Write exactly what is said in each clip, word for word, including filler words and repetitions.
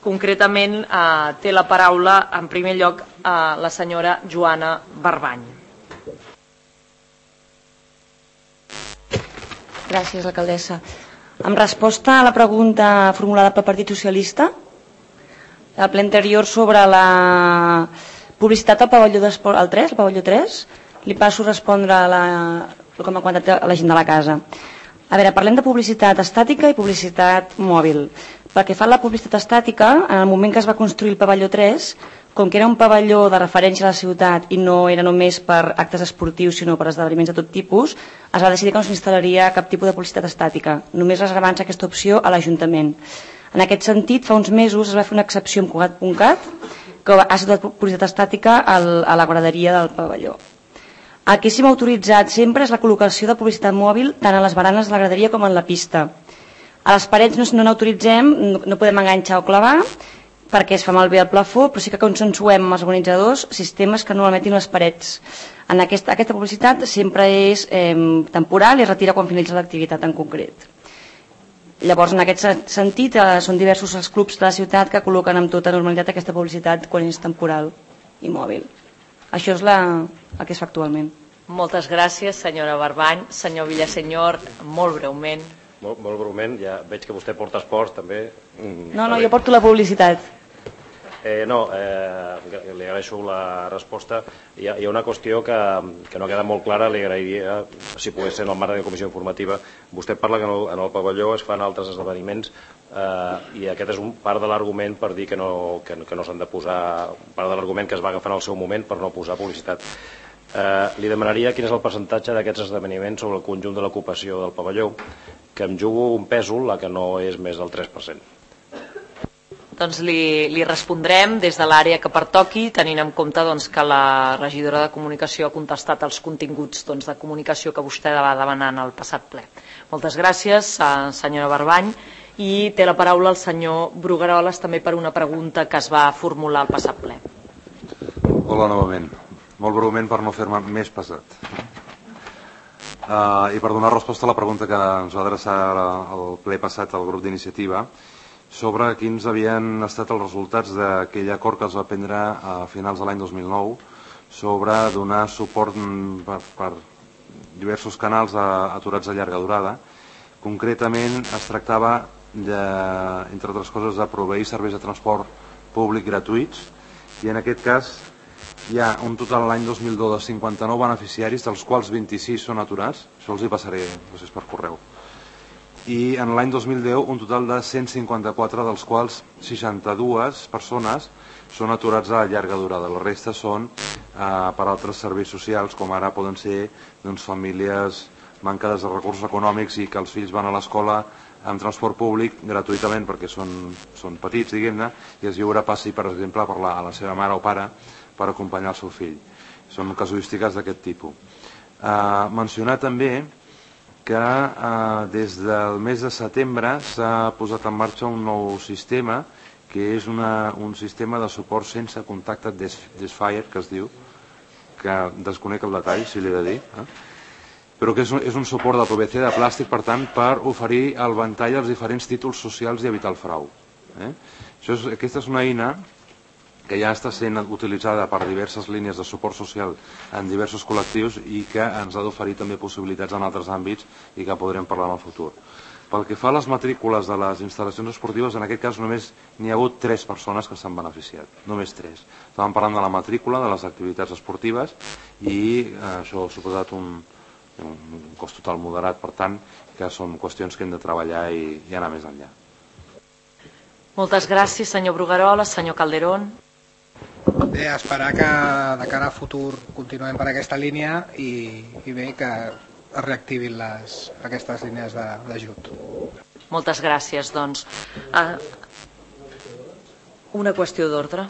Concretament, eh, té la paraula, en primer lloc, eh, la senyora Joana Barbany. Gràcies, alcaldessa. En resposta a la pregunta formulada pel Partit Socialista, al ple anterior sobre la publicitat al pavelló d'esport, al tres, al pavelló tres, li passo a respondre a la, el que m'ha comentat la gent de la casa. A veure, parlem de publicitat estàtica i publicitat mòbil. Pel que fa a la publicitat estàtica, en el moment que es va construir el pavelló tres, com que era un pavelló de referència a la ciutat i no era només per actes esportius sinó per esdeveniments de tot tipus, es va decidir que no s'instal·laria cap tipus de publicitat estàtica, només reservant-se aquesta opció a l'Ajuntament. En aquest sentit, fa uns mesos es va fer una excepció amb Cugat punt cat que ha situat publicitat estàtica al, a la graderia del pavelló. El que s'ha autoritzat sempre és la col·locació de publicitat mòbil tant a les baranes de la graderia com en la pista. A les parets no, no n'autoritzem, no, no podem enganxar o clavar perquè es fa malbé el plafó, però sí que consensuem amb els organitzadors sistemes que no emetin les parets. En aquesta, aquesta publicitat sempre és eh, temporal i es retira quan finalitza l'activitat en concret. Llavors, en aquest sentit, eh, són diversos els clubs de la ciutat que col·loquen amb tota normalitat aquesta publicitat quan és temporal i mòbil. Això és la, el que es fa actualment. Moltes gràcies, senyora Barbany. Senyor Villasenyor, molt breument. Molt, molt breument, ja veig que vostè porta esports també. No, no, jo porto la publicitat. Eh, no, eh, li agraeixo la resposta. Hi ha, hi ha una qüestió que, que no ha quedat molt clara, li agrairia, si pogués ser en el marc de la comissió informativa. Vostè parla que en el, en el pavelló es fan altres esdeveniments eh, i aquest és un part de l'argument per dir que no, que, que no s'han de posar, part de l'argument que es va agafar en el seu moment per no posar publicitat. Eh, li demanaria quin és el percentatge d'aquests esdeveniments sobre el conjunt de l'ocupació del pavelló, que em jugo un pèsol, la que no és més del tres per cent. Doncs li, li respondrem des de l'àrea que pertoqui, tenint en compte doncs, que la regidora de Comunicació ha contestat els continguts doncs, de comunicació que vostè va demanar en el passat ple. Moltes gràcies, senyora Barbany. I té la paraula el senyor Brugueroles també per una pregunta que es va formular al passat ple. Hola novament. Molt breument per no fer-me més pesat. Uh, I per donar resposta a la pregunta que ens va adreçar el ple passat al grup d'iniciativa sobre quins havien estat els resultats d'aquell acord que es va prendre a finals de l'any dos mil nou sobre donar suport per, per diversos canals aturats a llarga durada. Concretament es tractava, de, entre altres coses, de proveir serveis de transport públic gratuïts i en aquest cas hi ha un total l'any dos mil deu de cinquanta-nou beneficiaris, dels quals vint-i-sis són aturats, això els hi passaré després per correu. I en l'any dos mil deu un total de cent cinquanta-quatre, dels quals seixanta-dues persones són aturats a llarga durada. La resta són eh, per altres serveis socials, com ara poden ser doncs, famílies mancades de recursos econòmics i que els fills van a l'escola amb transport públic gratuïtament perquè són, són petits, diguem-ne, i es lliura passi, per exemple, per la, a la seva mare o pare per acompanyar el seu fill. Són casuístiques d'aquest tipus. Eh, mencionar també que eh, des del mes de setembre s'ha posat en marxa un nou sistema que és una, un sistema de suport sense contacte Desfire, que es diu, que desconec el detall, si l'he de dir, eh? però que és un, és un suport de P V C de plàstic, per tant, per oferir el ventall als diferents títols socials i evitar el frau. Eh? Això és, aquesta és una eina que ja està sent utilitzada per diverses línies de suport social en diversos col·lectius i que ens ha d'oferir també possibilitats en altres àmbits i que podrem parlar en el futur. Pel que fa a les matrícules de les instal·lacions esportives, en aquest cas només n'hi ha hagut tres persones que s'han beneficiat, només tres. Estàvem parlant de la matrícula, de les activitats esportives i eh, això ha suposat un, un cost total moderat, per tant, que són qüestions que hem de treballar i, i anar més enllà. Moltes gràcies, senyor Brugueroles. Senyor Calderón. Bé, esperar que de cara a futur continuem per aquesta línia i, i bé que es reactivin les, aquestes línies d'ajut. Moltes gràcies, doncs. Uh, una qüestió d'ordre.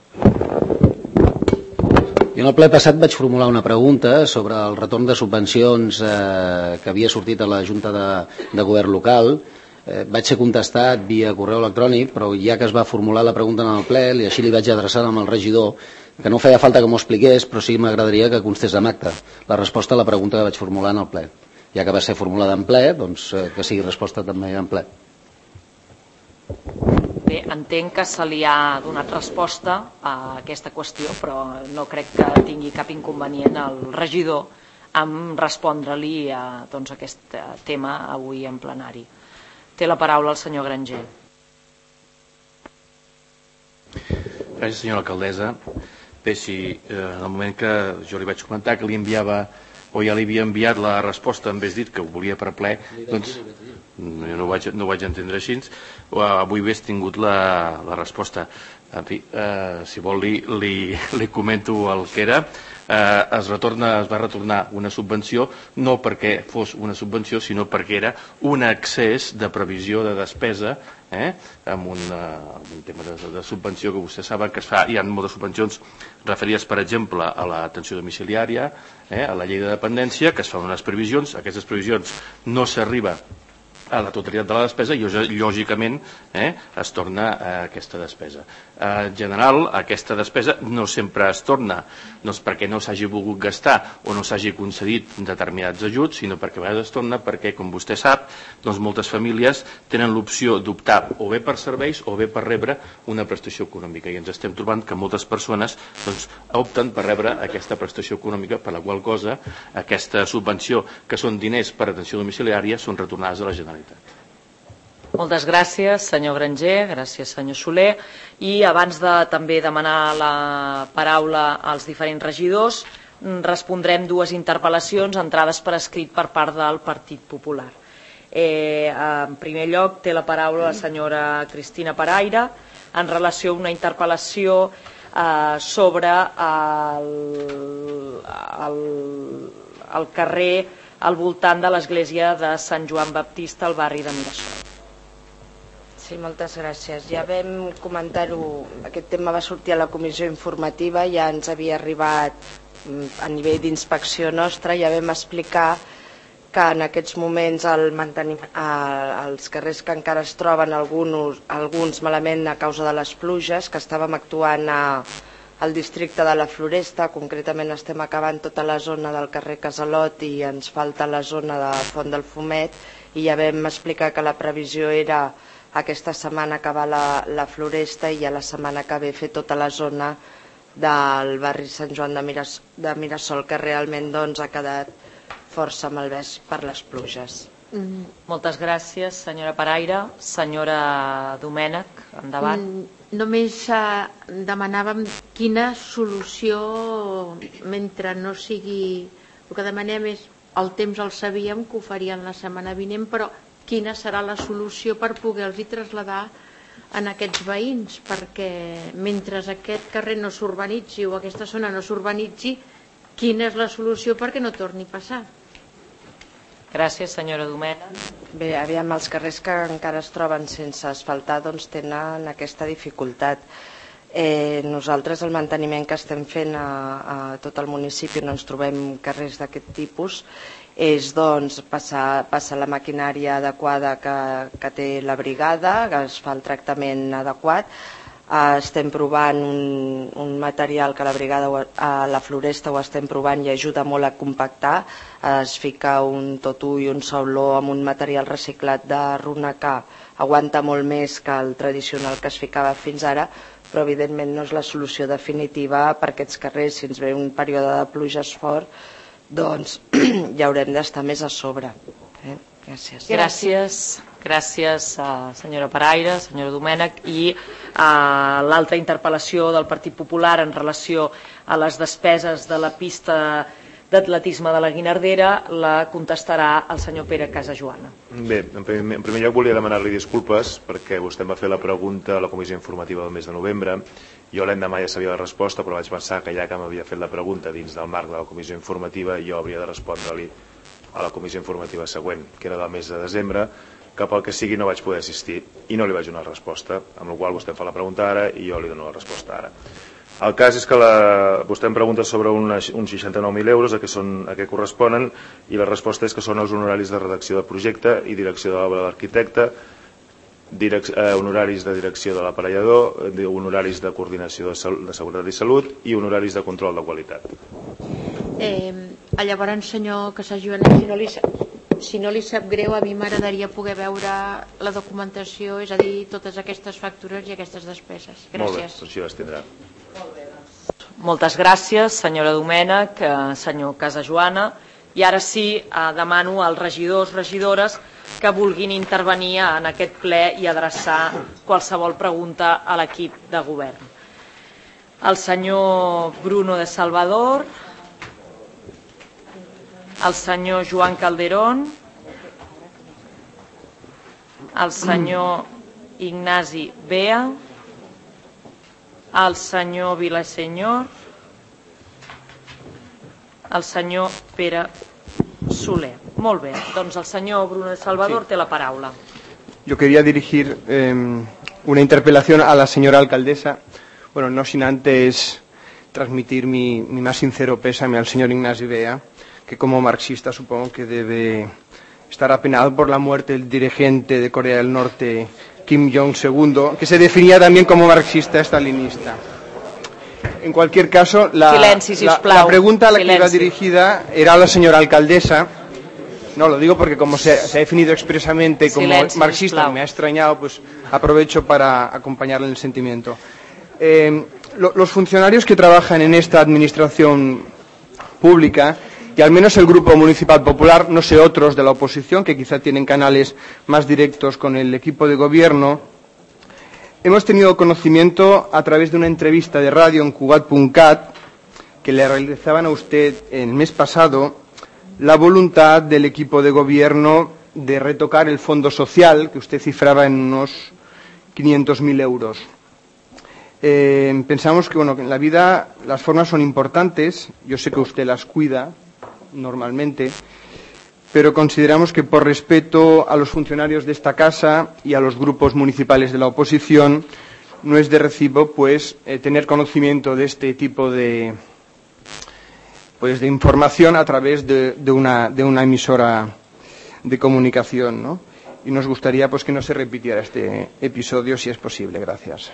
Jo en el ple passat vaig formular una pregunta sobre el retorn de subvencions eh, que havia sortit a la Junta de, de Govern local. Eh, vaig ser contestat via correu electrònic, però ja que es va formular la pregunta en el ple, i així li vaig adreçar amb el regidor, que no feia falta que m'ho expliqués, però sí que m'agradaria que constés en acte la resposta a la pregunta que vaig formular en el ple. Ja que va ser formulada en ple, doncs eh, que sigui resposta també en ple. Bé, entenc que se li ha donat resposta a aquesta qüestió, però no crec que tingui cap inconvenient el regidor en respondre-li a doncs, aquest tema avui en plenari. Té la paraula el senyor Granger. Gràcies, senyora alcaldessa. Bé, si eh, en el moment que jo li vaig comentar que li enviava o ja li havia enviat la resposta en vez dit que ho volia per ple, doncs jo no ho vaig, no ho vaig entendre així, avui hagués tingut la, la resposta. En fi, eh, si vol li, li, li comento el que era. Eh, es, retorna, es va retornar una subvenció no perquè fos una subvenció sinó perquè era un excés de previsió de despesa eh, amb, una, amb un tema de, de subvenció que vostès saben que es fa. Hi ha moltes subvencions referides per exemple a l'atenció domiciliària, eh, a la llei de dependència, que es fan unes previsions, aquestes previsions no s'arriba a la totalitat de la despesa i lògicament eh, es torna a aquesta despesa. En general, aquesta despesa no sempre es torna, no és perquè no s'hagi volgut gastar o no s'hagi concedit determinats ajuts, sinó perquè a vegades es torna perquè, com vostè sap, doncs moltes famílies tenen l'opció d'optar o bé per serveis o bé per rebre una prestació econòmica i ens estem trobant que moltes persones doncs, opten per rebre aquesta prestació econòmica, per la qual cosa aquesta subvenció, que són diners per atenció domiciliària, són retornades a la Generalitat. Moltes gràcies, senyor Granger, gràcies, senyor Soler. I abans de també demanar la paraula als diferents regidors, respondrem dues interpel·lacions entrades per escrit per part del Partit Popular. Eh, en primer lloc, té la paraula la senyora Cristina Paraire en relació a una interpel·lació eh, sobre el, el, el carrer al voltant de l'església de Sant Joan Baptista al barri de Mirasol. Sí, moltes gràcies. Ja vam comentar-ho, aquest tema va sortir a la comissió informativa, ja ens havia arribat a nivell d'inspecció nostra, ja vam explicar que en aquests moments el mantenim, els carrers que encara es troben alguns, alguns malament a causa de les pluges, que estàvem actuant a, al districte de la Floresta, concretament estem acabant tota la zona del carrer Casalot i ens falta la zona de Font del Fumet, i ja vam explicar que la previsió era aquesta setmana acabar la, la Floresta i ja la setmana que ve fer tota la zona del barri Sant Joan de, Miras, de Mirasol, que realment doncs, ha quedat força malvès per les pluges. Mm. Moltes gràcies, senyora Paraire. Senyora Domènech, endavant. Mm, només eh, demanàvem quina solució, mentre no sigui... El que demanem és, el temps el sabíem que ho farien la setmana vinent, però quina serà la solució per poder-los traslladar en aquests veïns, perquè mentre aquest carrer no s'urbanitzi o aquesta zona no s'urbanitzi, quina és la solució perquè no torni a passar? Gràcies, senyora Domènech. Bé, aviam, els carrers que encara es troben sense asfaltar doncs tenen aquesta dificultat. Eh, nosaltres el manteniment que estem fent a, a tot el municipi on ens trobem carrers d'aquest tipus és doncs, passar, passar la maquinària adequada que, que té la brigada, que es fa el tractament adequat. Eh, estem provant un, un material que la brigada a la Floresta ho estem provant i ajuda molt a compactar. Eh, es fica un totú i un sauló amb un material reciclat de runa que aguanta molt més que el tradicional que es ficava fins ara, però evidentment no és la solució definitiva per aquests carrers. Si ens ve un període de pluges fort, doncs ja haurem d'estar més a sobre. Eh? Gràcies. Gràcies, gràcies a senyora Paraire, senyora Domènech, i a l'altra interpel·lació del Partit Popular en relació a les despeses de la pista d'atletisme de la Guinardera la contestarà el senyor Pere Casajoana. Bé, en primer, en primer lloc volia demanar-li disculpes perquè vostè em va fer la pregunta a la comissió informativa del mes de novembre. Jo l'endemà ja sabia la resposta, però vaig pensar que ja que m'havia fet la pregunta dins del marc de la comissió informativa, jo hauria de respondre-li a la comissió informativa següent, que era del mes de desembre, que pel que sigui no vaig poder assistir i no li vaig donar resposta, amb la qual vostè em fa la pregunta ara i jo li dono la resposta ara. El cas és que la, vostè em pregunta sobre uns seixanta-nou mil euros a què, són, a què corresponen, i la resposta és que són els honoraris de redacció de projecte i direcció de l'obra de l'arquitecte, direc, eh, honoraris de direcció de l'aparellador, honoraris de coordinació de, sal, de seguretat i salut i honoraris de control de qualitat. Eh, llavors, senyor Casajoana, si no li, si no li sap greu, a mi m'agradaria poder veure la documentació, és a dir, totes aquestes factures i aquestes despeses. Gràcies. Molt bé, doncs així les tindrà. Moltes gràcies, senyora Domènech, senyor Casajoana. I ara sí, demano als regidors, regidores, que vulguin intervenir en aquest ple i adreçar qualsevol pregunta a l'equip de govern. El senyor Bruno de Salvador, el senyor Joan Calderón, el senyor Ignasi Bea, el senyor Vilasenyor, el senyor Pere Soler. Molt bé, doncs el senyor Bruno de Salvador sí. té la paraula. Yo quería dirigir eh, una interpelación a la señora alcaldesa, bueno, no sin antes transmitir mi, mi más sincero pésame al señor Ignasi Bea, que como marxista supongo que debe estar apenado por la muerte del dirigente de Corea del Norte, Kim Jong-segundo, que se definía también como marxista-estalinista. En cualquier caso, la, Silenci, la, la pregunta a la Silenci. que iba dirigida era a la señora alcaldesa. No, lo digo porque como se, se ha definido expresamente como Silenci, marxista, sisplau. Me ha extrañado, pues aprovecho para acompañarle en el sentimiento. Eh, lo, los funcionarios que trabajan en esta administración pública, y al menos el Grupo Municipal Popular, no sé otros de la oposición, que quizá tienen canales más directos con el equipo de gobierno, hemos tenido conocimiento a través de una entrevista de radio en Cugat punto cat que le realizaban a usted el mes pasado la voluntad del equipo de gobierno de retocar el fondo social, que usted cifraba en unos quinientos mil euros. Eh, pensamos que, bueno, que en la vida las formas son importantes, yo sé que usted las cuida normalmente, pero consideramos que por respeto a los funcionarios de esta casa y a los grupos municipales de la oposición no es de recibo pues eh, tener conocimiento de este tipo de pues de información a través de, de, una, de una emisora de comunicación, ¿no? Y nos gustaría pues que no se repitiera este episodio si es posible. Gracias.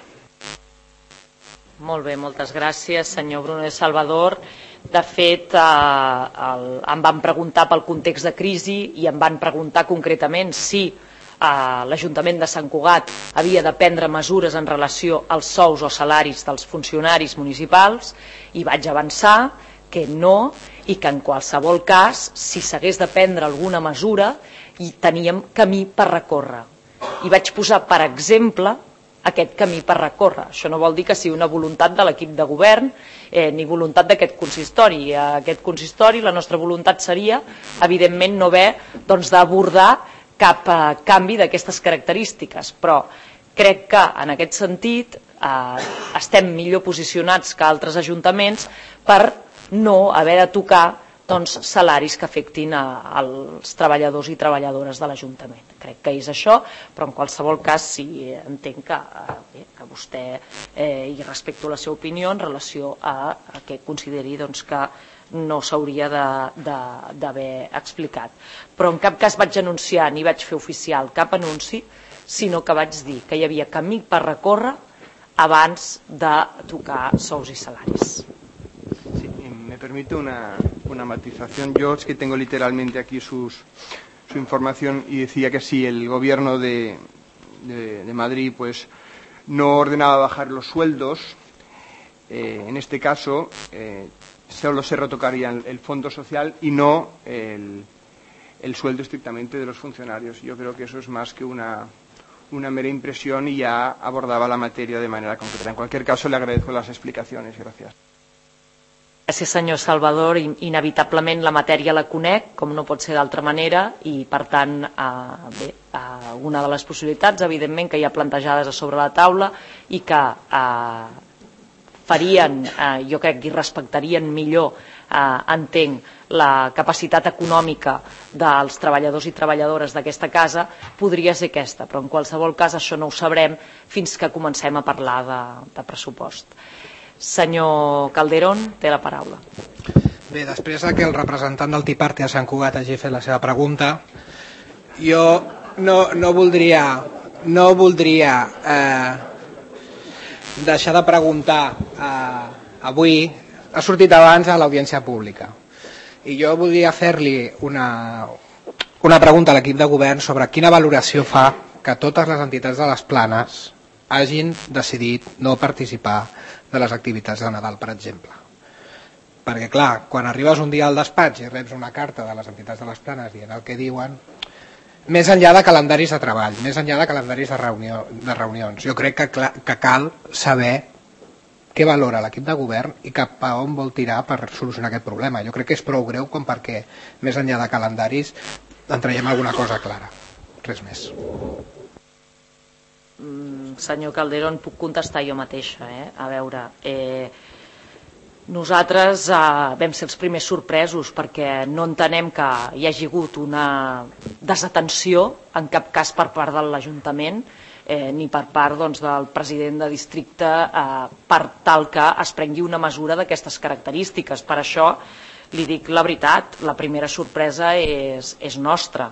Molt bé, moltes gràcies, senyor Bruno de Salvador. De fet, eh, el, em van preguntar pel context de crisi i em van preguntar concretament si eh, l'Ajuntament de Sant Cugat havia de prendre mesures en relació als sous o salaris dels funcionaris municipals i vaig avançar que no i que en qualsevol cas, si s'hagués de prendre alguna mesura, hi teníem camí per recórrer. I vaig posar, per exemple, aquest camí per recórrer. Això no vol dir que sigui una voluntat de l'equip de govern eh, ni voluntat d'aquest consistori. Aquest consistori, la nostra voluntat seria, evidentment, no haver doncs, d'abordar cap eh, canvi d'aquestes característiques, però crec que en aquest sentit eh, estem millor posicionats que altres ajuntaments per no haver de tocar doncs, salaris que afectin a, als treballadors i treballadores de l'Ajuntament. Crec que és això, però en qualsevol cas sí entenc que, eh, que vostè eh, hi respecto la seva opinió en relació a, a que consideri doncs, que no s'hauria d'haver explicat. Però en cap cas vaig anunciar ni vaig fer oficial cap anunci, sinó que vaig dir que hi havia camí per recórrer abans de tocar sous i salaris. Sí, me permite una, una matización. Yo es que tengo literalmente aquí sus, su información y decía que si el gobierno de, de, de Madrid pues no ordenaba bajar los sueldos, eh, en este caso eh, solo se retocaría el, el fondo social y no el, el sueldo estrictamente de los funcionarios. Yo creo que eso es más que una, una mera impresión y ya abordaba la materia de manera concreta. En cualquier caso, le agradezco las explicaciones. Gracias. Gràcies, senyor Salvador. Inevitablement la matèria la conec, com no pot ser d'altra manera, i per tant, eh, bé, eh, una de les possibilitats, evidentment, que hi ha plantejades a sobre la taula i que eh, farien, eh, jo crec que respectarien millor, eh, entenc, la capacitat econòmica dels treballadors i treballadores d'aquesta casa, podria ser aquesta, però en qualsevol cas això no ho sabrem fins que comencem a parlar de, de pressupost. Senyor Calderón, té la paraula. Bé, després que el representant del Tea Party a Sant Cugat hagi fet la seva pregunta, jo no, no voldria, no voldria eh, deixar de preguntar eh, avui, ha sortit abans a l'audiència pública, i jo voldria fer-li una, una pregunta a l'equip de govern sobre quina valoració fa que totes les entitats de les Planes hagin decidit no participar de les activitats de Nadal, per exemple. Perquè, clar, quan arribes un dia al despatx i reps una carta de les entitats de les Planes dient el que diuen, més enllà de calendaris de treball, més enllà de calendaris de, reunió, de reunions, jo crec que, que cal saber què valora l'equip de govern i cap a on vol tirar per solucionar aquest problema. Jo crec que és prou greu com perquè, més enllà de calendaris, en traiem alguna cosa clara. Res més. Mm, senyor Calderón, puc contestar jo mateixa. Eh? A veure, eh, nosaltres eh, vam ser els primers sorpresos perquè no entenem que hi hagi hagut una desatenció en cap cas per part de l'Ajuntament eh, ni per part doncs, del president de districte eh, per tal que es prengui una mesura d'aquestes característiques. Per això li dic la veritat, la primera sorpresa és, és nostra.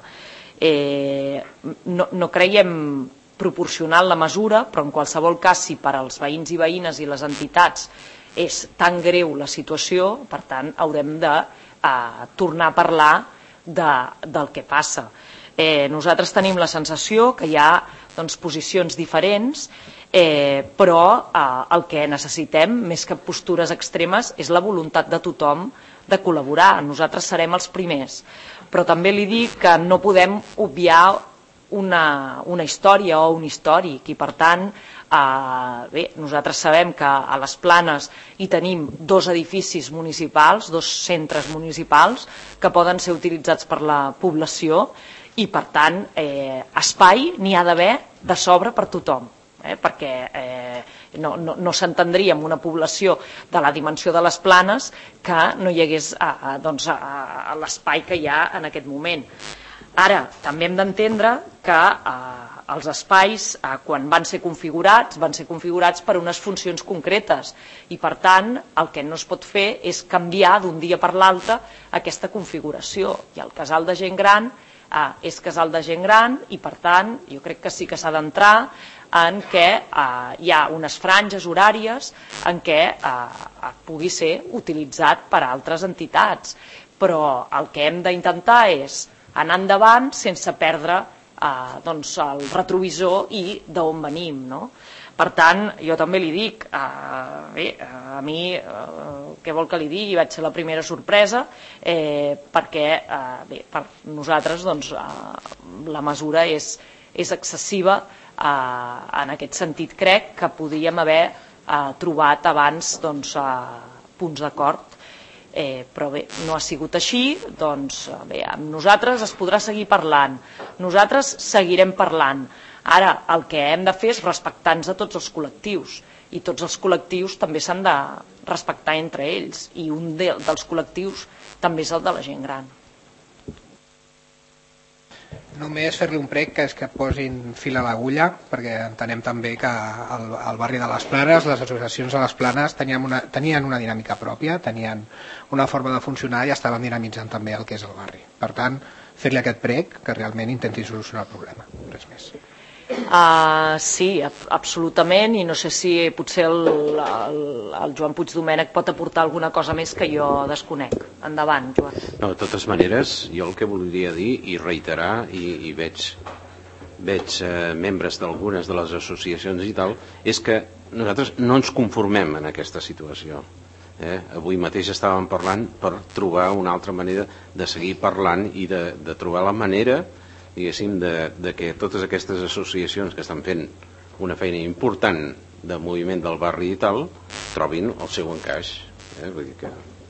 Eh, no, no creiem proporcional la mesura, però en qualsevol cas, si per als veïns i veïnes i les entitats és tan greu la situació, per tant, haurem de eh, tornar a parlar de, del que passa. Eh, nosaltres tenim la sensació que hi ha doncs, posicions diferents, eh, però eh, el que necessitem, més que postures extremes, és la voluntat de tothom de col·laborar. Nosaltres serem els primers. Però també li dic que no podem obviar una, una història o un històric i, per tant, eh, bé, nosaltres sabem que a les Planes hi tenim dos edificis municipals, dos centres municipals que poden ser utilitzats per la població i, per tant, eh, espai n'hi ha d'haver de sobre per tothom, eh, perquè eh, no, no, no s'entendria en una població de la dimensió de les Planes que no hi hagués eh, doncs, eh, l'espai que hi ha en aquest moment. Ara, també hem d'entendre que eh, els espais, eh, quan van ser configurats, van ser configurats per unes funcions concretes i, per tant, el que no es pot fer és canviar d'un dia per l'altre aquesta configuració. I el casal de gent gran eh, és casal de gent gran i, per tant, jo crec que sí que s'ha d'entrar en què eh, hi ha unes franges horàries en què eh, pugui ser utilitzat per altres entitats. Però el que hem d'intentar és anar endavant sense perdre eh, doncs, el retrovisor i d'on venim. No? Per tant, jo també li dic, eh, bé, a mi, eh, què vol que li digui, vaig ser la primera sorpresa, eh, perquè eh, bé, per nosaltres doncs, eh, la mesura és, és excessiva. Eh, en aquest sentit crec que podíem haver eh, trobat abans doncs, eh, punts d'acord. Eh, però bé, no ha sigut així, doncs bé, amb nosaltres es podrà seguir parlant, nosaltres seguirem parlant. Ara el que hem de fer és respectar-nos a tots els col·lectius i tots els col·lectius també s'han de respectar entre ells i un de, dels col·lectius també és el de la gent gran. Només fer-li un prec que és que posin fil a l'agulla, perquè entenem també que al, al barri de les Planes, les associacions de les Planes tenien una, tenien una dinàmica pròpia, tenien una forma de funcionar i estaven dinamitzant també el que és el barri. Per tant, fer-li aquest prec que realment intenti solucionar el problema. Res més. Uh, sí, absolutament, i no sé si potser el, el, el Joan Puig Domènech pot aportar alguna cosa més que jo desconec. Endavant, Joan. No, de totes maneres, jo el que voldria dir i reiterar, i, i veig, veig eh, membres d'algunes de les associacions i tal, és que nosaltres no ens conformem en aquesta situació. Eh? Avui mateix estàvem parlant per trobar una altra manera de seguir parlant i de, de trobar la manera diguéssim, de, de que totes aquestes associacions que estan fent una feina important de moviment del barri i tal, trobin el seu encaix. Eh? Vull dir que...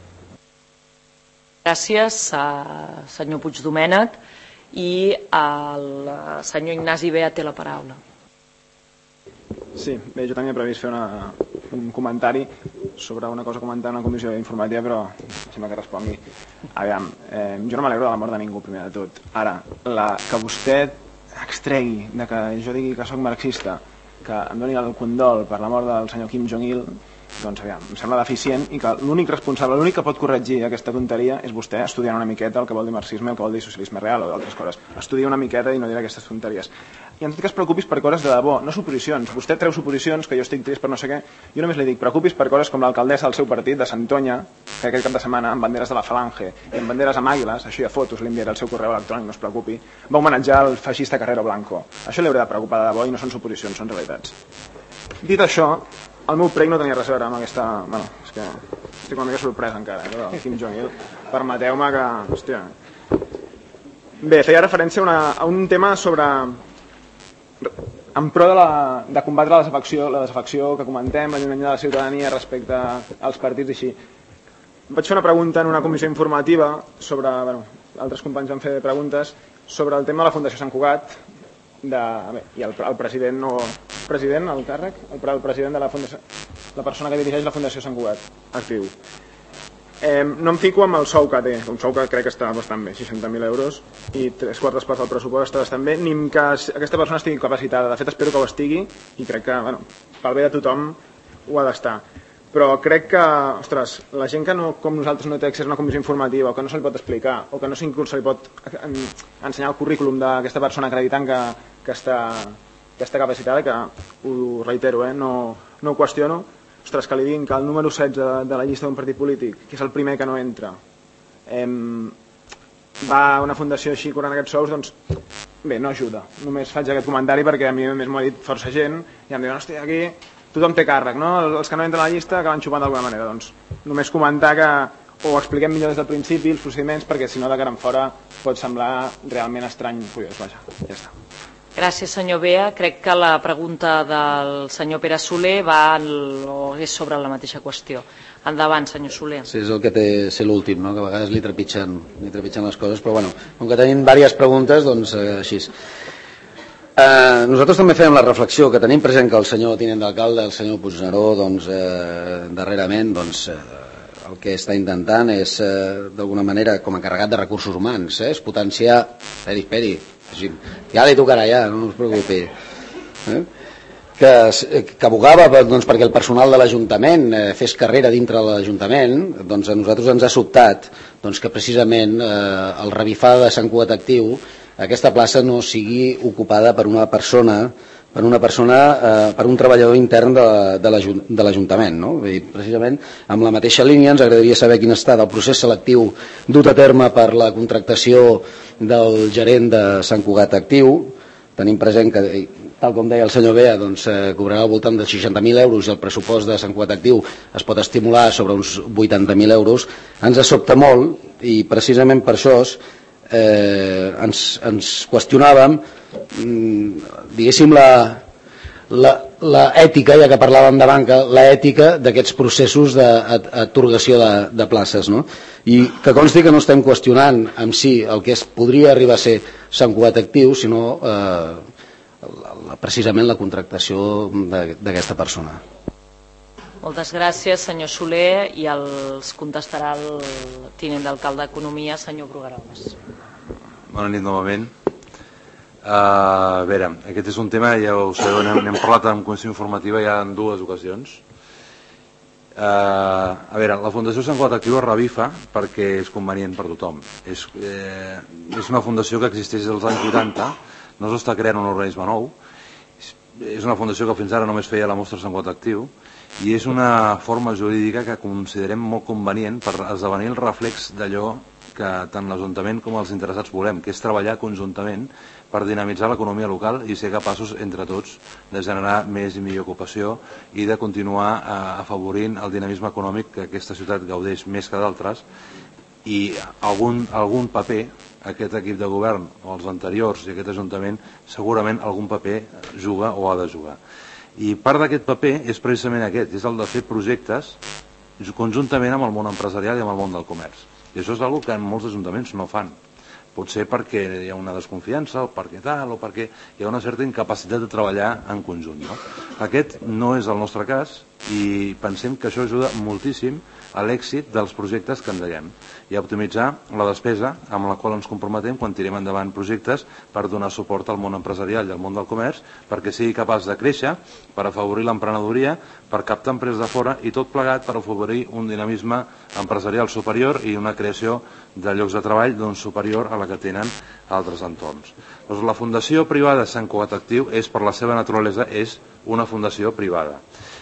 Gràcies, uh, senyor Puig Domènech, i el senyor Ignasi Bea té la paraula. Sí, bé, jo també he previst fer una, un comentari sobre una cosa comentada en una comissió informativa, però sembla que respongui. Aviam, eh, jo no m'alegro de la mort de ningú, primer de tot. Ara, la, que vostè extregui de que jo digui que sóc marxista, que em doni el condol per la mort del senyor Kim Jong-il, doncs aviam, em sembla deficient i que l'únic responsable, l'únic que pot corregir aquesta tonteria és vostè estudiant una miqueta el que vol dir marxisme, el que vol dir socialisme real o d'altres coses. Estudia una miqueta i no dirà aquestes tonteries. I en tot cas preocupis per coses de debò, no suposicions. Vostè treu suposicions, que jo estic trist per no sé què. Jo només li dic, preocupis per coses com l'alcaldessa del seu partit, de Santoña, fer aquest cap de setmana amb banderes de la Falange i amb banderes amb àguiles, això hi ha fotos, li enviaré el seu correu electrònic, no es preocupi, va homenatjar el feixista Carrero Blanco. Això li haurà de preocupar de debò i no són suposicions, són realitats. Dit això, el meu prec no tenia res a veure amb aquesta... Bueno, és que estic una mica sorprès encara, eh, del Kim Jong-il. Permeteu-me que... Hòstia... Bé, feia referència a, una, a un tema sobre... en pro de, la, de combatre la desafecció, la desafecció que comentem, l'allunyament de la ciutadania respecte als partits i així. Vaig fer una pregunta en una comissió informativa sobre, bueno, altres companys van fer preguntes sobre el tema de la Fundació Sant Cugat de, bé, i el, el president no, president, el càrrec, el, el president de la Fundació, la persona que dirigeix la Fundació Sant Cugat, actiu. Eh, no em fico amb el sou que té, un sou que crec que està bastant bé, seixanta mil euros, i tres quartes parts del pressupost està bastant bé, ni que aquesta persona estigui capacitada. De fet, espero que ho estigui, i crec que, bueno, pel bé de tothom ho ha d'estar. Però crec que, ostres, la gent que no, com nosaltres no té accés a una comissió informativa, o que no se li pot explicar, o que no inclús se li pot ensenyar el currículum d'aquesta persona acreditant que, que, està, que està capacitada, que ho reitero, eh, no, no ho qüestiono, ostres, que li diguin que el número setze de, de la llista d'un partit polític, que és el primer que no entra, eh, va a una fundació així cobrant aquests sous, doncs bé, no ajuda. Només faig aquest comentari perquè a mi més m'ho ha dit força gent i em diuen, hòstia, aquí tothom té càrrec, no? Els que no entren a la llista acaben xupant d'alguna manera. Doncs només comentar que o expliquem millor des del principi els procediments, perquè si no de cara en fora pot semblar realment estrany, curiós, vaja, ja està. Gràcies, senyor Bea. Crec que la pregunta del senyor Pere Soler va en, o és sobre la mateixa qüestió. Endavant, senyor Soler. Sí, és el que té ser l'últim, no? Que a vegades li trepitgen, li trepitgen les coses, però bueno, com que tenim diverses preguntes, doncs eh, així. Eh, nosaltres també fèiem la reflexió que tenim present que el senyor tinent d'alcalde, el senyor Puigneró, doncs, eh, darrerament, doncs, eh, el que està intentant és, eh, d'alguna manera, com a encarregat de recursos humans, eh, és potenciar... Esperi, esperi, ja li tocarà ja, no us preocupi. Eh? Que, que abogava doncs, perquè el personal de l'Ajuntament eh, fes carrera dintre de l'Ajuntament, doncs a nosaltres ens ha sobtat doncs, que precisament eh, el revifar de Sant Cugat Actiu, aquesta plaça no sigui ocupada per una persona per una persona, eh, per un treballador intern de, de l'Ajuntament, no? I precisament amb la mateixa línia ens agradaria saber quin ha estat el procés selectiu dut a terme per la contractació del gerent de Sant Cugat Actiu. Tenim present que, tal com deia el senyor Bea, doncs, eh, cobrarà al voltant de seixanta mil euros i el pressupost de Sant Cugat Actiu es pot estimular sobre uns vuitanta mil euros. Ens sobta molt i precisament per això eh, ens, ens qüestionàvem diguéssim la, la, la ètica, ja que parlàvem de banca, la ètica d'aquests processos d'atorgació de, de places, no? I que consti que no estem qüestionant en si el que es podria arribar a ser Sant Cugat Actiu, sinó eh, la, precisament la contractació d'aquesta persona. Moltes gràcies, senyor Soler, i els contestarà el tinent d'alcalde d'Economia, senyor Brugueroles. Bona nit novament. Uh, a veure, aquest és un tema, ja ho sabeu, n'hem parlat en comissió informativa ja en dues ocasions. Uh, a veure, la Fundació Sant Cugat Actiu es revifa perquè és convenient per tothom. És, eh, és una fundació que existeix dels anys vuitanta, no s'està creant un organisme nou, és una fundació que fins ara només feia la mostra Sant Cugat Actiu i és una forma jurídica que considerem molt convenient per esdevenir el reflex d'allò que tant l'Ajuntament com els interessats volem, que és treballar conjuntament per dinamitzar l'economia local i ser capaços entre tots de generar més i millor ocupació i de continuar eh, afavorint el dinamisme econòmic que aquesta ciutat gaudeix més que d'altres, i algun, algun paper aquest equip de govern o els anteriors i aquest Ajuntament segurament algun paper juga o ha de jugar. I part d'aquest paper és precisament aquest, és el de fer projectes conjuntament amb el món empresarial i amb el món del comerç. I això és una cosa que molts ajuntaments no fan. Potser perquè hi ha una desconfiança, o perquè tal, o perquè hi ha una certa incapacitat de treballar en conjunt, no? Aquest no és el nostre cas i pensem que això ajuda moltíssim a l'èxit dels projectes que endeguem i a optimitzar la despesa amb la qual ens comprometem quan tirem endavant projectes per donar suport al món empresarial i al món del comerç perquè sigui capaç de créixer, per afavorir l'emprenedoria, per captar empreses de fora i tot plegat per afavorir un dinamisme empresarial superior i una creació de llocs de treball doncs, superior a la que tenen altres entorns. Doncs la Fundació Privada Sant Cugat Actiu és, per la seva naturalesa, és una fundació privada.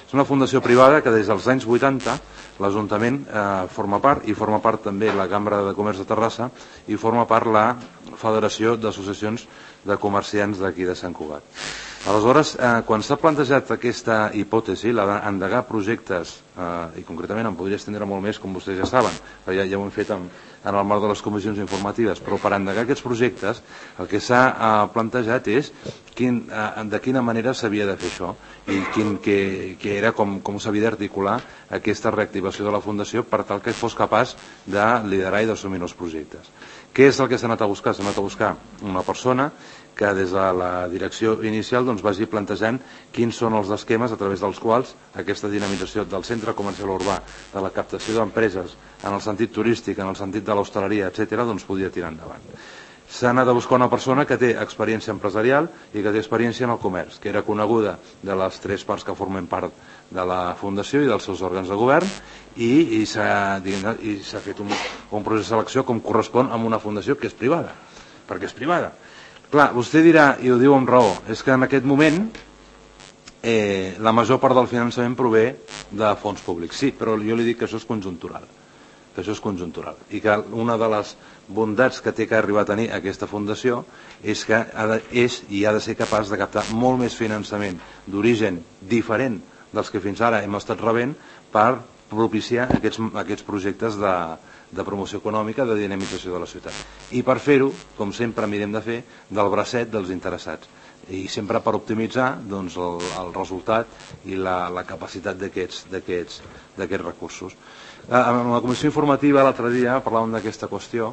És una fundació privada que des dels anys vuitanta l'Ajuntament forma part, i forma part també la Cambra de Comerç de Terrassa, i forma part la Federació d'Associacions de Comerciants d'aquí de Sant Cugat. Aleshores, quan s'ha plantejat aquesta hipòtesi, la d'endegar projectes, i concretament em podria estendre molt més, com vostès ja saben, perquè ja ho hem fet en el marc de les comissions informatives, però per endegar aquests projectes el que s'ha plantejat és de quina manera s'havia de fer això i què era, com s'havia d'articular aquesta reactivació de la Fundació per tal que fos capaç de liderar i d'assumir els projectes. Què és el que s'ha anat a buscar? S'ha anat a buscar una persona que des de la direcció inicial vagi plantejant quins són els esquemes a través dels quals aquesta dinamització del centre comercial urbà, de la captació d'empreses en el sentit turístic, en el sentit de l'hostaleria, etcètera, doncs podia tirar endavant. S'ha anat a buscar una persona que té experiència empresarial i que té experiència en el comerç, que era coneguda de les tres parts que formen part de la Fundació i dels seus òrgans de govern, i s'ha fet un procés de selecció com correspon a una fundació que és privada, perquè és privada. Clar, vostè dirà, i ho diu amb raó, és que en aquest moment la major part del finançament prové de fons públics. Sí, però jo li dic que això és conjuntural, que això és conjuntural, i que una de les bondats que té que arribar a tenir aquesta fundació és que és i ha de ser capaç de captar molt més finançament d'origen diferent dels que fins ara hem estat rebent per propiciar aquests projectes de de promoció econòmica, de dinamització de la ciutat. I per fer-ho, com sempre mirem de fer, del bracet dels interessats. I sempre per optimitzar el resultat i la capacitat d'aquests recursos. En la comissió informativa l'altre dia parlàvem d'aquesta qüestió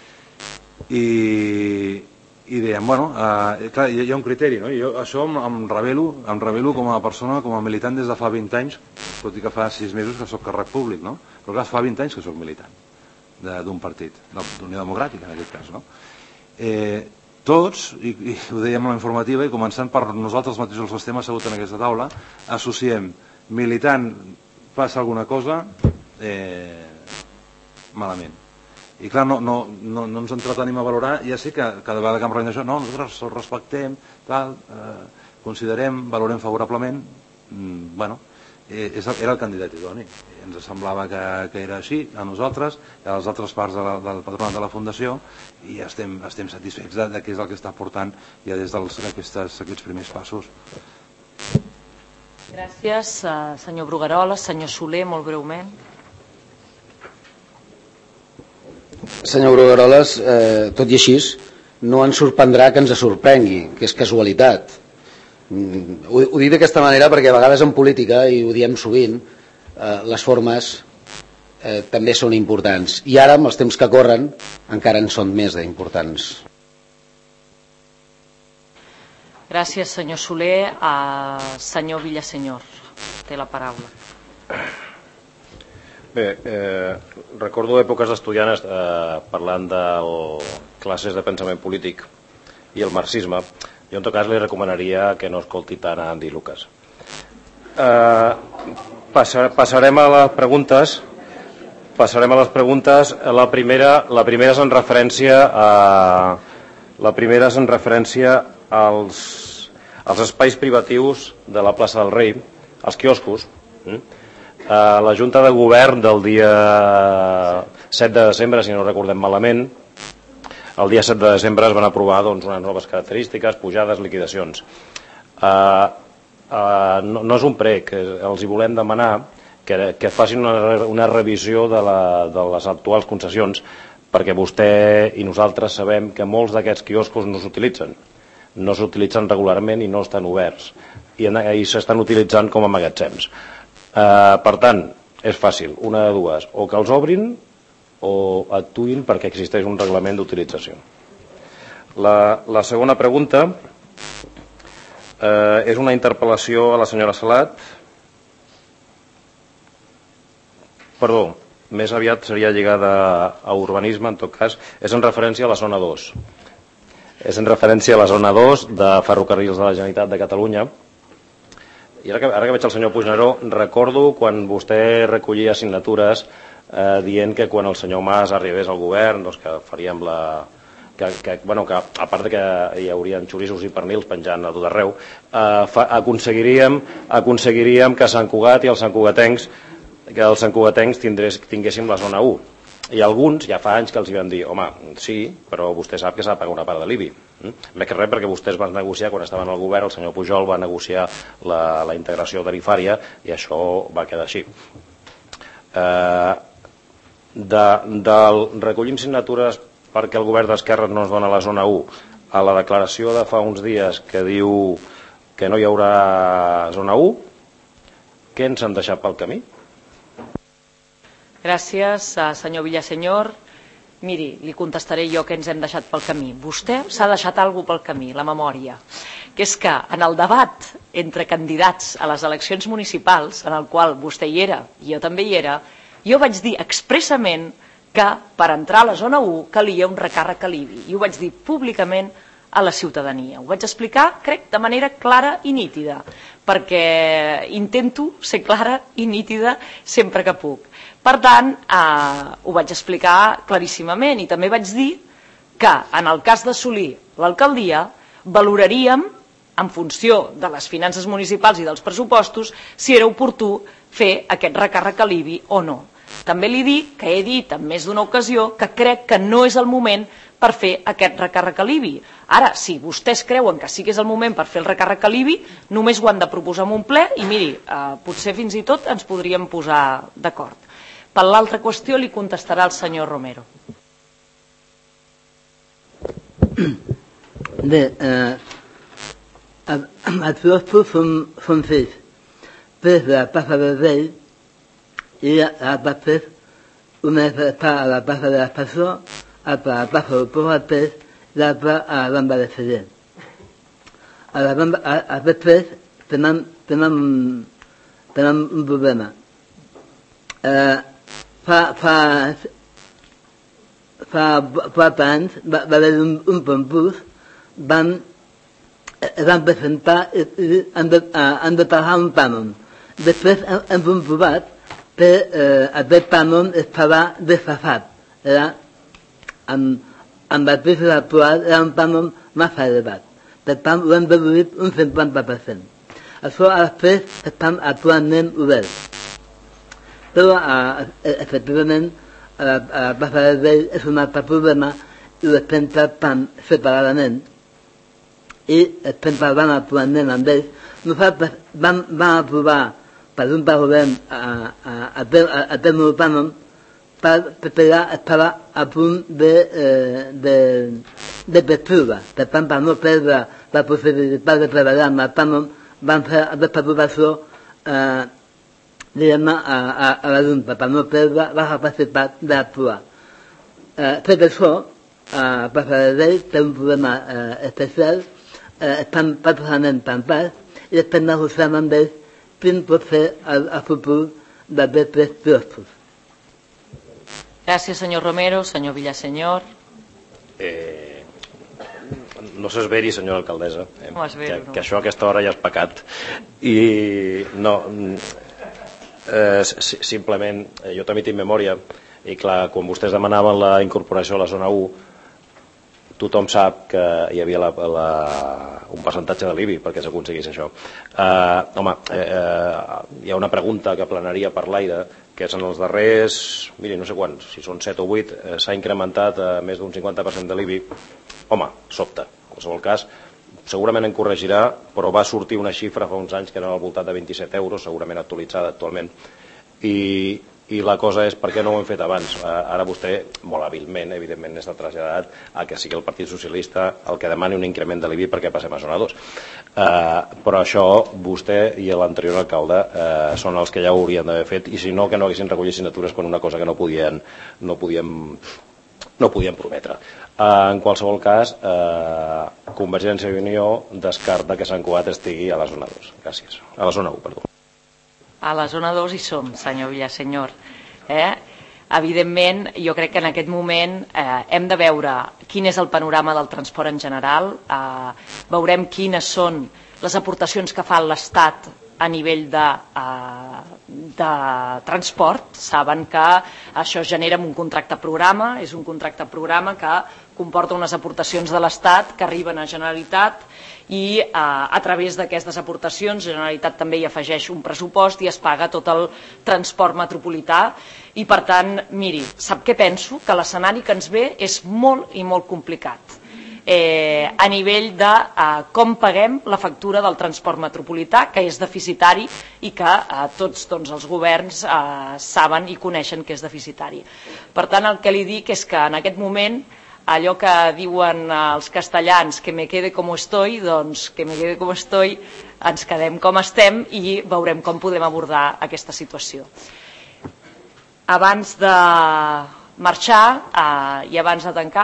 i dèiem, bueno, clar, hi ha un criteri, no? Jo això em revelo com a persona, com a militant des de fa vint anys, tot i que fa sis mesos que soc càrrec públic, no? Però clar, fa vint anys que soc militant d'un partit, d'Unió Democràtica en aquest cas, no? Tots, i ho dèiem a la informativa, i començant per nosaltres mateixos els estem asseguts en aquesta taula, associem militant, passa alguna cosa, malament. I clar, no ens entretenim a valorar, ja sé que cada vegada que em reuneixo, no, nosaltres el respectem, considerem, valorem favorablement, bueno, era el candidat idoni. Ens semblava que era així, a nosaltres, a les altres parts del patronat de la Fundació, i estem satisfets de què és el que està portant ja des d'aquests primers passos. Gràcies, senyor Bruguerola. Senyor Soler, molt breument. Senyor Brugueroles, tot i així, no ens sorprendrà que ens sorprengui, que és casualitat. Ho dic d'aquesta manera perquè a vegades en política, i ho diem sovint, les formes també són importants, i ara amb els temps que corren encara en són més d'importants. Gràcies, senyor Soler. Senyor Villasenyor, té la paraula. Bé, recordo èpoques estudiants parlant de classes de pensament polític i el marxisme. Jo en tot cas li recomanaria que no escolti tant a Andy Lucas. Passarem a les preguntes. Passarem a les preguntes. La primera és en referència a la primera és en referència als espais privatius de la plaça del Rei, als quioscos. La Junta de Govern del dia set de desembre, si no recordem malament, el dia set de desembre es van aprovar unes noves característiques, pujades, liquidacions. No és un prec, els hi volem demanar que facin una revisió de les actuals concessions, perquè vostè i nosaltres sabem que molts d'aquests quioscos no s'utilitzen. No s'utilitzen regularment i no estan oberts. I s'estan utilitzant com a magatzems. Per tant, és fàcil, una de dues, o que els obrin o actuïn perquè existeix un reglament d'utilització. La segona pregunta és una interpel·lació a la senyora Salat. Perdó, més aviat seria lligada a urbanisme, en tot cas. És en referència a la zona dos. És en referència a la zona dos de Ferrocarrils de la Generalitat de Catalunya. I ara que veig el senyor Puigneró, recordo quan vostè recollia signatures dient que quan el senyor Mas arribés al govern que faríem que, que, bueno, que a part que hi haurien xoriços i pernils penjant a tot arreu, eh, fa, aconseguiríem, aconseguiríem que Sant Cugat i els santcugatencs que els santcugatencs tinguéssim la zona u. I alguns ja fa anys que els hi van dir, home, sí, però vostè sap que s'ha de pagar una part de l'I B I. Més que res perquè vostès van negociar, quan estaven al govern, el senyor Pujol va negociar la, la integració tarifària i això va quedar així. Eh, de, del recollim signatures perquè el govern d'esquerres no ens dona la zona u a la declaració de fa uns dies que diu que no hi haurà zona u, què ens han deixat pel camí? Gràcies, senyor Villasenyor. Miri, li contestaré jo què ens hem deixat pel camí. Vostè s'ha deixat alguna cosa pel camí, la memòria, que és que en el debat entre candidats a les eleccions municipals, en el qual vostè hi era i jo també hi era, jo vaig dir expressament que per entrar a la zona u calia un recàrrec a l'I B I, i ho vaig dir públicament a la ciutadania. Ho vaig explicar, crec, de manera clara i nítida, perquè intento ser clara i nítida sempre que puc. Per tant, eh, ho vaig explicar claríssimament i també vaig dir que en el cas d'assolir l'alcaldia valoraríem, en funció de les finances municipals i dels pressupostos, si era oportú fer aquest recàrrec a l'I B I o no. També li dic que he dit en més d'una ocasió que crec que no és el moment per fer aquest recàrrec a l'I B I. Ara, si vostès creuen que sí que és el moment per fer el recàrrec a l'I B I, només ho han de proposar en un ple i miri, eh, potser fins i tot ens podríem posar d'acord. Per l'altra qüestió li contestarà el senyor Romero. Bé, eh, els pressupostos són, són sis. Tres de la plaça del Rei i després una està a la plaça de l'Estació, altra a la plaça del Port Alpès i l'altra a la Rambla de Celler. A la Rambla, a, a les tres tenen, tenen, tenen un problema. Eh, fa, fa, fa quatre anys va, va haver un, un concurs, van, van presentar i, i han, de, han de pagar un cànon. Després hem comprovat que eh, aquest cànon estava desfasat. Era, amb, amb el pis actual, era un cànon massa elevat. Per tant, ho hem reduït un cinquanta per cent. Això després estan actualment oberts. Però, eh, efectivament, a la, a la plaça del Rei és un altre problema i ho estem tractant separadament i estem parlant actualment amb ells. Nosaltres vam, vam aprovar per un govern a aquest nou cànon perquè ja estava a punt de, eh, de, de prescriure. Per tant, per no perdre la possibilitat de treballar amb el cànon, vam fer aquesta aprovació eh, diguem-ne, a, a, a la Junta, per no perdre la capacitat d'actuar. Eh, fet això, a la plaça del Rei té un problema eh, especial, eh, estan pràcticament tancats i estem negociant amb ells quin pot ser el, el futur d'aquests tres pressupostos. Gràcies, senyor Romero. Senyor Villasenyor. Eh, no s'esveri, senyora alcaldessa, eh, no esvero, que, no. que això a aquesta hora ja és pecat. I no... Eh, simplement, eh, jo també tinc memòria i clar, quan vostès demanaven la incorporació a la zona u, tothom sap que hi havia la, la, un percentatge de l'I B I perquè s'aconseguís això. Eh, home, eh, hi ha una pregunta que planaria per l'aire, que és en els darrers, miri, no sé quants, si són set o vuit, eh, s'ha incrementat a més d'un cinquanta per cent de l'I B I. Home, sobta. En qualsevol cas, segurament en corregirà, però va sortir una xifra fa uns anys que era al voltant de vint-i-set euros, segurament actualitzada actualment, i, i la cosa és per què no ho hem fet abans. Ara vostè, molt hàbilment, evidentment, està traslladat a que sigui el Partit Socialista el que demani un increment de l'I B I perquè passem a zona dos. Uh, però això vostè i l'anterior alcalde uh, són els que ja ho haurien d'haver fet, i si no, que no haguessin recollit signatures quan una cosa que no podien, no podien, no podien prometre. Uh, en qualsevol cas, uh, Convergència i Unió descarta que Sant Cugat estigui a la zona dos. Gràcies. A la zona u, perdó. A la zona dos hi som, senyor Villasenyor. Eh? Evidentment, jo crec que en aquest moment eh, hem de veure quin és el panorama del transport en general, eh, veurem quines són les aportacions que fa l'Estat a nivell de, de transport saben que això genera un contracte programa, és un contracte programa que comporta unes aportacions de l'Estat que arriben a Generalitat i a, a través d'aquestes aportacions Generalitat també hi afegeix un pressupost i es paga tot el transport metropolità i per tant, miri, sap què penso? Que l'escenari que ens ve és molt i molt complicat. Eh, a nivell de eh, com paguem la factura del transport metropolità, que és deficitari i que eh, tots doncs, els governs eh, saben i coneixen que és deficitari. Per tant, el que li dic és que en aquest moment allò que diuen els castellans, que me quede como estoy, doncs que me quede como estoy, ens quedem com estem i veurem com podem abordar aquesta situació. Abans de marxar eh, i abans de tancar,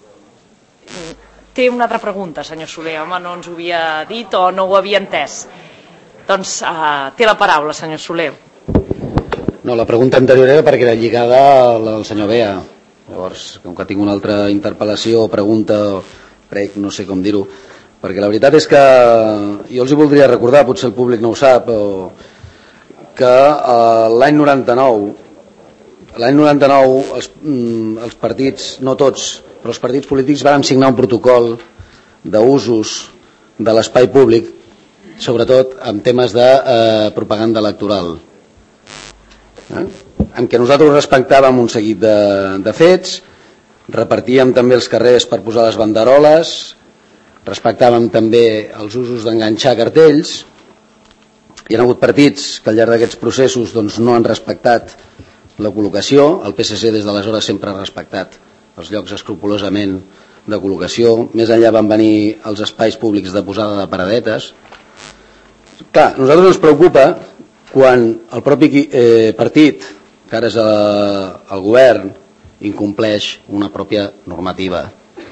té una altra pregunta, senyor Soler. Home, no ens ho havia dit o no ho havia entès. Doncs eh, té la paraula, senyor Soler. No, la pregunta anterior era perquè era lligada al senyor Bea. Llavors, com que tinc una altra interpel·lació o pregunta, o prec, no sé com dir-ho, perquè la veritat és que jo els hi voldria recordar, potser el públic no ho sap, o, que eh, l'any noranta-nou, l'any noranta-nou els, els partits, no tots, però els partits polítics van signar un protocol d'usos de l'espai públic, sobretot en temes de eh, propaganda electoral, eh? en què nosaltres respectàvem un seguit de, de fets, repartíem també els carrers per posar les banderoles, respectàvem també els usos d'enganxar cartells. Hi ha hagut partits que al llarg d'aquests processos doncs, no han respectat la col·locació. El P S C des d'aleshores sempre ha respectat els llocs escrupolosament de col·locació. Més enllà van venir els espais públics de posada de paradetes. Clar, a nosaltres ens preocupa quan el propi eh, partit, que ara és el govern, incompleix una pròpia normativa.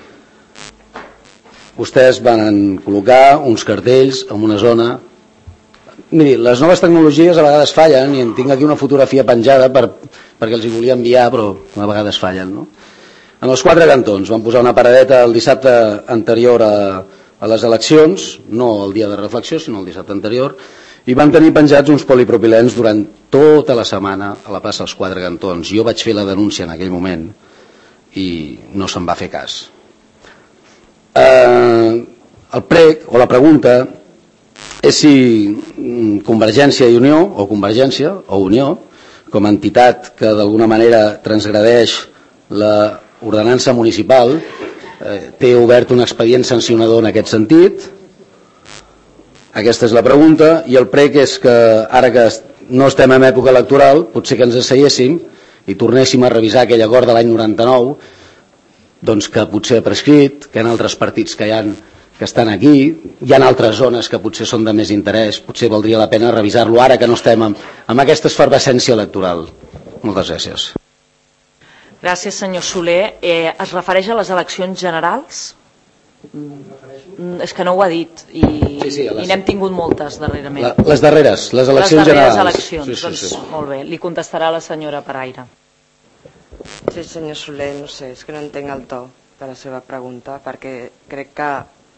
Vostès van col·locar uns cartells en una zona. Miri, les noves tecnologies a vegades fallen i en tinc aquí una fotografia penjada per, perquè els hi volia enviar, però a vegades fallen, no? En els quatre cantons van posar una paradeta el dissabte anterior a, a les eleccions, no el dia de reflexió, sinó el dissabte anterior, i van tenir penjats uns polipropilens durant tota la setmana a la plaça dels Quatre Cantons. Jo vaig fer la denúncia en aquell moment i no se'n va fer cas. Eh, el prec o la pregunta és si Convergència i Unió, o Convergència o Unió, com a entitat que d'alguna manera transgredeix l'ordenança municipal, eh, té obert un expedient sancionador en aquest sentit. Aquesta és la pregunta, i el prec és que ara que no estem en època electoral, potser que ens asseiéssim i tornéssim a revisar aquell acord de l'any noranta-nou, doncs que potser ha prescrit, que hi ha altres partits que, hi ha, que estan aquí, hi ha altres zones que potser són de més interès, potser valdria la pena revisar-lo ara que no estem amb, amb aquesta efervescència electoral. Moltes gràcies. Gràcies, senyor Soler. Eh, es refereix a les eleccions generals? Mm, és que no ho ha dit i, sí, sí, les... i n'hem tingut moltes darrerament. La, les darreres, les eleccions les darreres generals. Eleccions. Sí, sí, doncs, sí. Molt bé, li contestarà la senyora Paraire. Sí, senyor Soler, no sé, és que no entenc el to de la seva pregunta, perquè crec que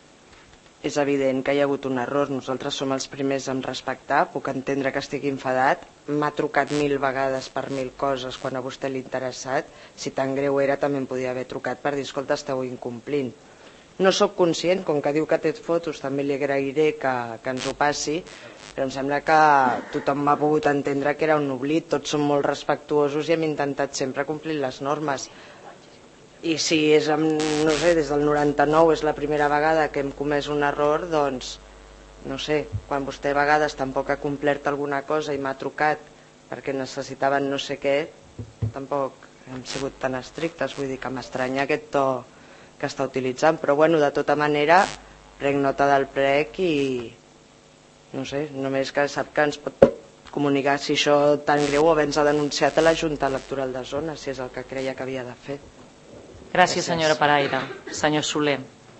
és evident que hi ha hagut un error. Nosaltres som els primers en respectar, puc entendre que estigui enfadat, m'ha trucat mil vegades per mil coses quan a vostè li ha interessat, si tan greu era també em podia haver trucat per dir, escolta, esteu incomplint. No sóc conscient, com que diu que té fotos, també li agrairé que, que ens ho passi, però em sembla que tothom m'ha pogut entendre que era un oblit, tots som molt respectuosos i hem intentat sempre complir les normes. I si és, no sé, des del noranta-nou és la primera vegada que hem comès un error, doncs, no sé, quan vostè a vegades tampoc ha complert alguna cosa i m'ha trucat perquè necessitaven no sé què, tampoc hem sigut tan estrictes, vull dir que m'estranya aquest to que està utilitzant, però bueno, de tota manera prenc nota del prec i no sé, només que sap que ens pot comunicar si això tan greu o bé ens ha denunciat a la Junta Electoral de Zona, si és el que creia que havia de fer. Gràcies, senyora Paraire. Senyor Soler.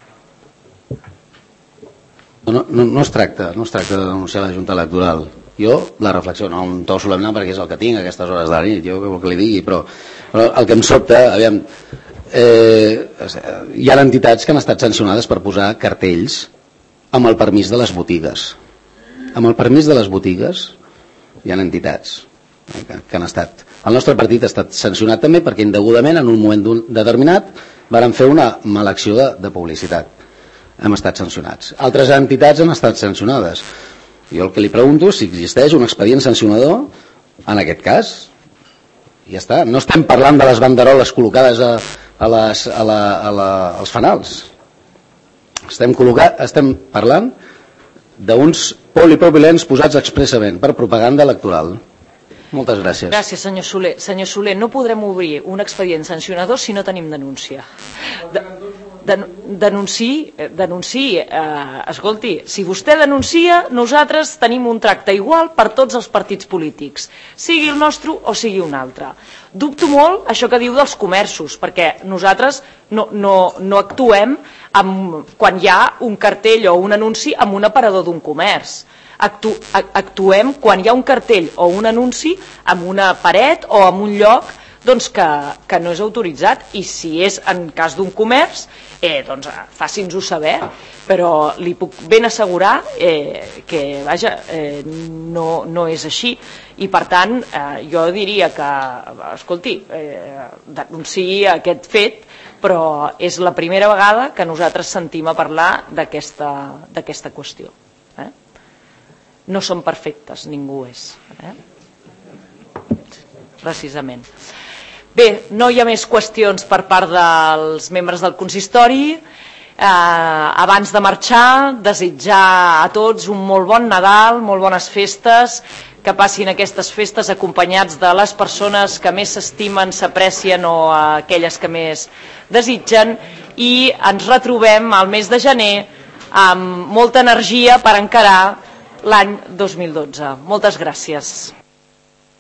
No, no, no es tracta, no es tracta de denunciar la Junta Electoral. Jo, la reflexió, no un to solemne perquè és el que tinc a aquestes hores de la nit, jo què vol que li digui, però, però el que em sobta, aviam, Eh, hi ha entitats que han estat sancionades per posar cartells amb el permís de les botigues. amb el permís de les botigues, hi ha entitats que, que han estat... El nostre partit ha estat sancionat també perquè indegudament en un moment determinat varen fer una mala acció de, de publicitat. Hem estat sancionats. Altres entitats han estat sancionades. Jo el que li pregunto és si existeix un expedient sancionador en aquest cas. Ja està. No estem parlant de les banderoles col·locades a, a les, a la, a la, als fanals. Estem, col·locat, estem parlant d'uns polipropilens posats expressament per propaganda electoral. Moltes gràcies. Gràcies, senyor Soler. Senyor Soler, no podrem obrir un expedient sancionador si no tenim denúncia. De, de, denunci, denunci eh, escolti, si vostè denuncia, nosaltres tenim un tracte igual per tots els partits polítics, sigui el nostre o sigui un altre. Dubto molt això que diu dels comerços, perquè nosaltres no, no, no actuem amb, quan hi ha un cartell o un anunci amb un aparador d'un comerç. Actu, actuem quan hi ha un cartell o un anunci amb una paret o en un lloc doncs que, que no és autoritzat, i si és en cas d'un comerç eh, doncs faci'ns-ho saber, però li puc ben assegurar eh, que vaja, eh, no, no és així, i per tant eh, jo diria que escolti, eh, denunciï aquest fet, però és la primera vegada que nosaltres sentim a parlar d'aquesta d'aquesta qüestió. eh? No són perfectes, ningú és. Eh? Precisament. Bé, no hi ha més qüestions per part dels membres del consistori. Eh, abans de marxar, desitjar a tots un molt bon Nadal, molt bones festes, que passin aquestes festes acompanyats de les persones que més s'estimen, s'aprecien o aquelles que més desitgen, i ens retrobem al mes de gener amb molta energia per encarar l'any dos mil dotze. Moltes gràcies.